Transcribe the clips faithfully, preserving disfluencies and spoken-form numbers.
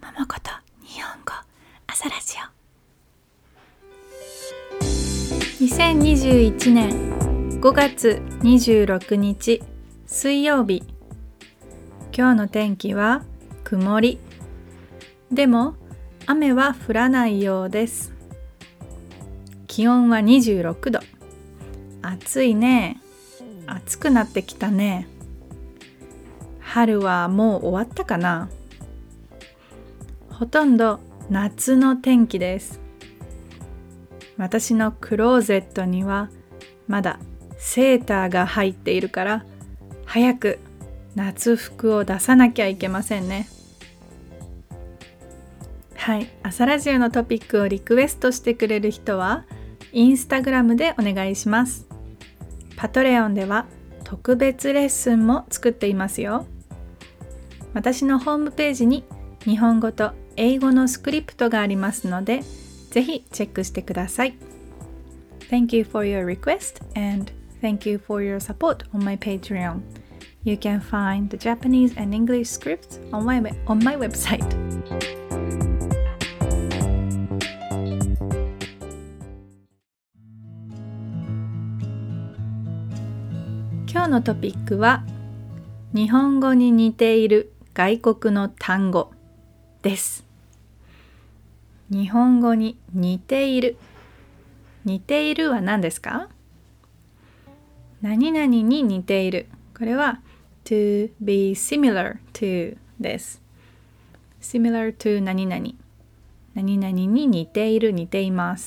もこと日本語朝ラジオにせんにじゅういちねんごがつにじゅうろくにち水曜日。今日の天気は曇り。でも雨は降らないようです。気温はにじゅうろくど。暑いね。暑くなってきたね。春はもう終わったかな。ほとんど夏の天気です。私のクローゼットにはまだセーターが入っているから、早く夏服を出さなきゃいけませんね。はい、朝ラジオのトピックをリクエストしてくれる人はインスタグラムでお願いします。パトレオンでは特別レッスンも作っていますよ。私のホームページに日本語と英語のスクリプトがありますので、ぜひチェックしてください。Thank you for your request and thank you for your support on my Patreon. You can find the Japanese and English scripts on my, on my website. 今日のトピックは日本語に似ている外国の単語です。日本語に似ている。似ているは何ですか？何々に似ている。これは to be similar to です。similar to 何々。何々に似ている、似ています。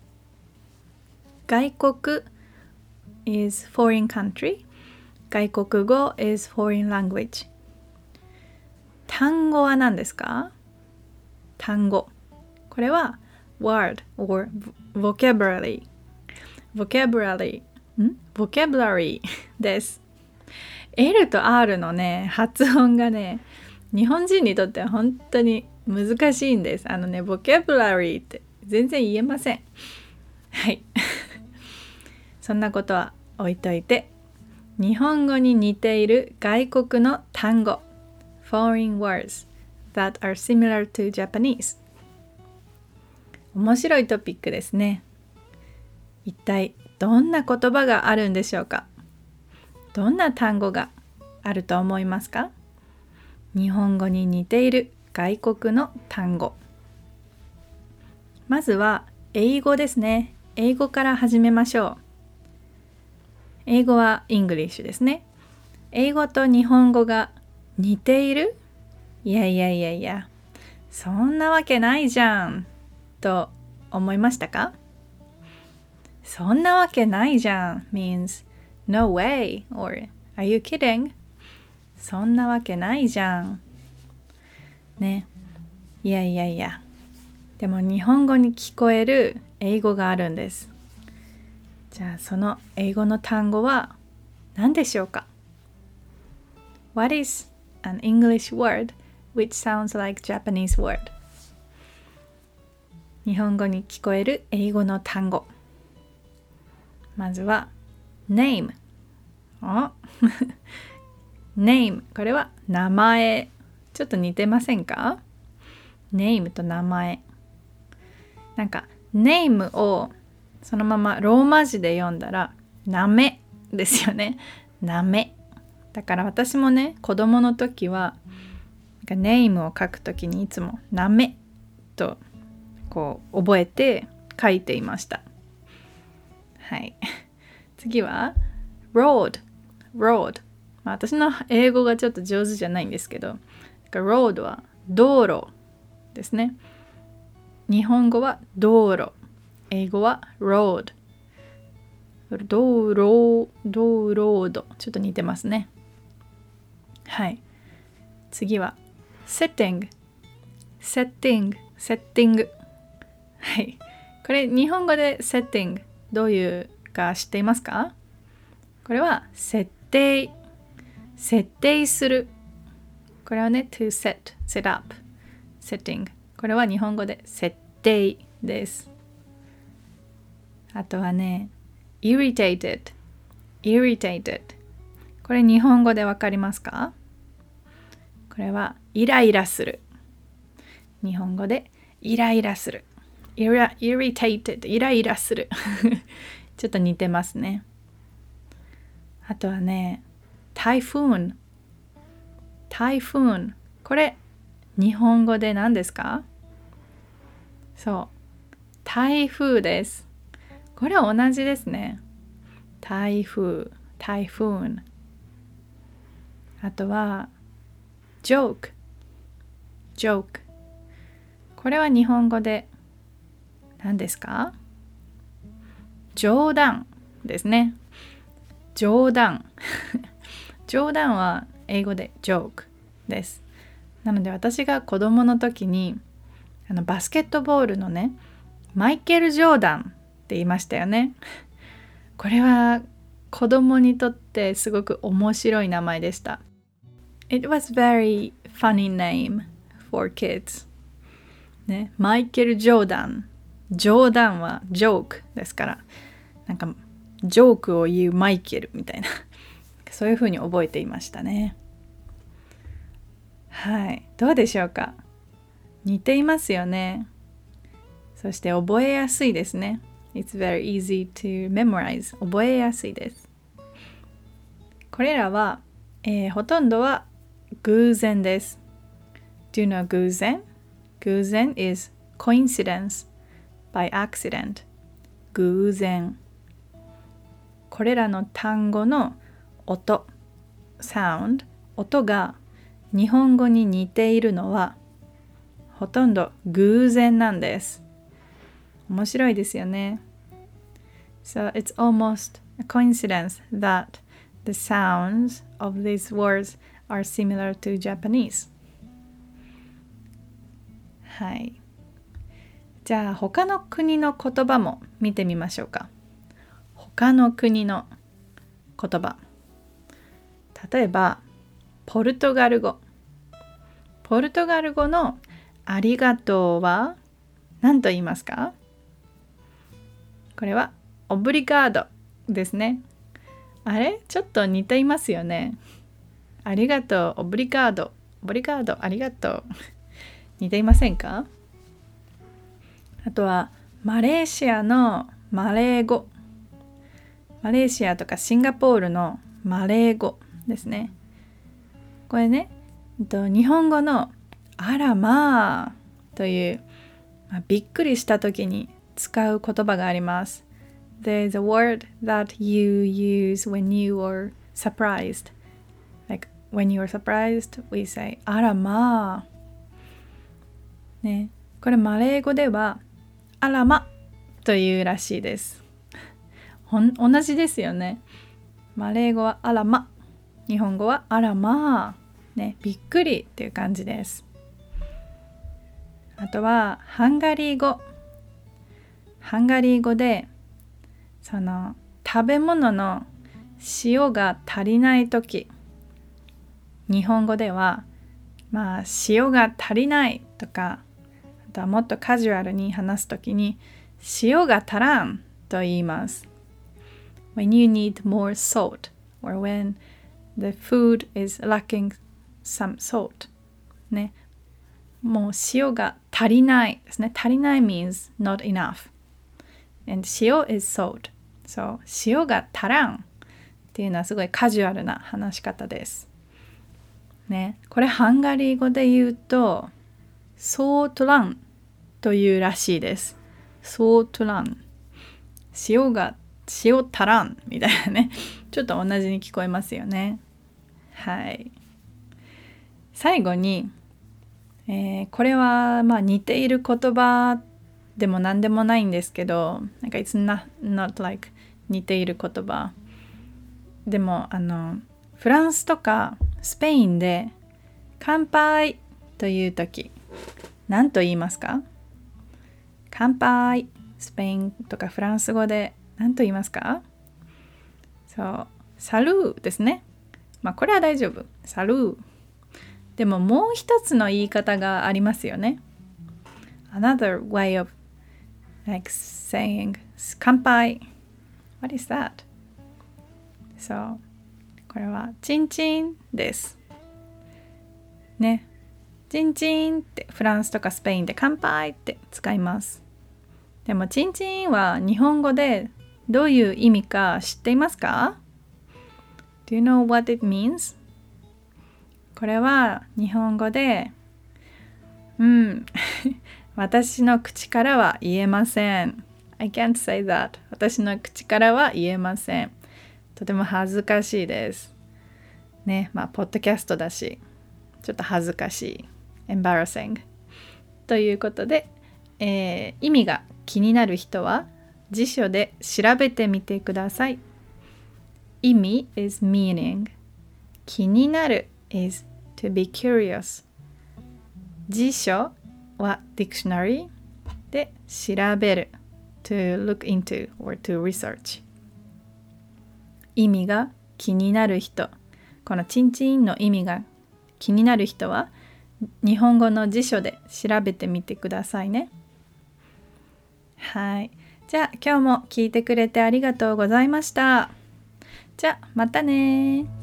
外国 is foreign country。外国語 is foreign language。単語は何ですか？単語。これは word or vocabulary vocabulary ん vocabulary です。 L と R のね発音がね日本人にとっては本当に難しいんです。あのね vocabulary って全然言えません。はいそんなことは置いといて、日本語に似ている外国の単語 foreign words that are similar to Japanese。面白いトピックですね。一体どんな言葉があるんでしょうか？どんな単語があると思いますか？日本語に似ている外国の単語。まずは英語ですね。英語から始めましょう。英語は English ですね。英語と日本語が似ている？いやいやいやいや、そんなわけないじゃんと思いましたか？そんなわけないじゃん means no way or are you kidding? そんなわけないじゃん。ね。いやいやいや。でも日本語に聞こえる英語があるんです。じゃあその英語の単語は何でしょうか？ What is an English word which sounds like Japanese word? 日本語に聞こえる英語の単語。まずは name。おname。これは名前。ちょっと似てませんか？ name と名前。なんか name をそのままローマ字で読んだらなめですよね。なめ。だから私もね、子供の時はなんか name を書くときにいつもなめとこう覚えて書いていました。はい。次は road road、まあ、私の英語がちょっと上手じゃないんですけど、road は道路ですね。日本語は道路、英語は road。道路、道路、ちょっと似てますね。はい。次は setting setting setting。はい。これ日本語で setting どういうか知っていますか？これは設定、設定する。これはね to set, set up, setting。これは日本語で設定です。あとはね irritated, irritated。これ日本語でわかりますか？これはイライラする。 日本語でイライラする。イラ、irritated、イライラする。ちょっと似てますね。あとはね、台風。台風。これ、日本語で何ですか？そう。台風です。これは同じですね。台風。台風。あとは、joke。joke。これは日本語で何ですか？冗談ですね。冗談。冗談は英語で joke です。なので私が子供の時にあのバスケットボールのね、マイケル・ジョーダンって言いましたよね。これは子供にとってすごく面白い名前でした。It was very funny name for kids. ね、マイケル・ジョーダン。ジョーダンはジョークですから、なんかジョークを言うマイケルみたいな、そういう風に覚えていましたね。はい、どうでしょうか？似ていますよね。そして覚えやすいですね。It's very easy to memorize. 覚えやすいです。これらは、えー、ほとんどは偶然です。Do you know 偶然？偶然 is coincidence by accident. 偶然。これらの単語の音、sound、音が日本語に似ているのはほとんど偶然なんです。面白いですよね。So it's almost a coincidence that the sounds of these words are similar to Japanese. はい。じゃあ他の国の言葉も見てみましょうか。他の国の言葉。例えば、ポルトガル語。ポルトガル語のありがとうは何と言いますか？これはオブリガードですね。あれ？ちょっと似ていますよね。ありがとう、オブリガード。オブリガード、ありがとう。似ていませんか？あとは、マレーシアのマレー語。マレーシアとかシンガポールのマレー語ですね。これね、日本語のあらまあという、まあ、びっくりした時に使う言葉があります。There's a word that you use when you are surprised. Like when you are surprised, we say あらまあ。ね、これマレー語ではあらまというらしいです。ほん同じですよね。マレー語はあらま、日本語はあらまあ、ね、びっくりっていう感じです。あとはハンガリー語。ハンガリー語でその食べ物の塩が足りないとき、日本語ではまあ塩が足りないとか、あとはもっとカジュアルに話すときに塩が足らんと言います。When you need more salt or when the food is lacking some salt ね、もう塩が足りないですね。足りない means not enough and 塩 is salt so 塩が足らんっていうのはすごいカジュアルな話し方ですね。これハンガリー語で言うとソートランというらしいです。ソートラン、塩が塩足らんみたいなね、ちょっと同じに聞こえますよね。はい。最後に、えー、これはまあ似ている言葉でも何でもないんですけど、なんか it's not, not like 似ている言葉でも、あのフランスとかスペインで乾杯というとき何と言いますか？乾杯、スペインとかフランス語で何と言いますか？そう、サルーですね。まあこれは大丈夫。サルー。でももう一つの言い方がありますよね。Another way of like saying 乾杯。What is that? そう。これはチンチンです。ね。 チンチンってフランスとかスペインで乾杯って使います。でもチンチンは日本語でどういう意味か知っていますか？ Do you know what it means? これは日本語でうん私の口からは言えません。I can't say that. 私の口からは言えません。とても恥ずかしいです。ね、まあポッドキャストだしちょっと恥ずかしい。embarrassing ということで、えー、意味が気になる人は辞書で調べてみてください。意味 is meaning。 気になる is to be curious。 辞書は dictionary で調べる to look into or to research。 意味が気になる人、このチンチンの意味が気になる人は日本語の辞書で調べてみてくださいね。はい。じゃあ今日も聞いてくれてありがとうございました。じゃあまたね。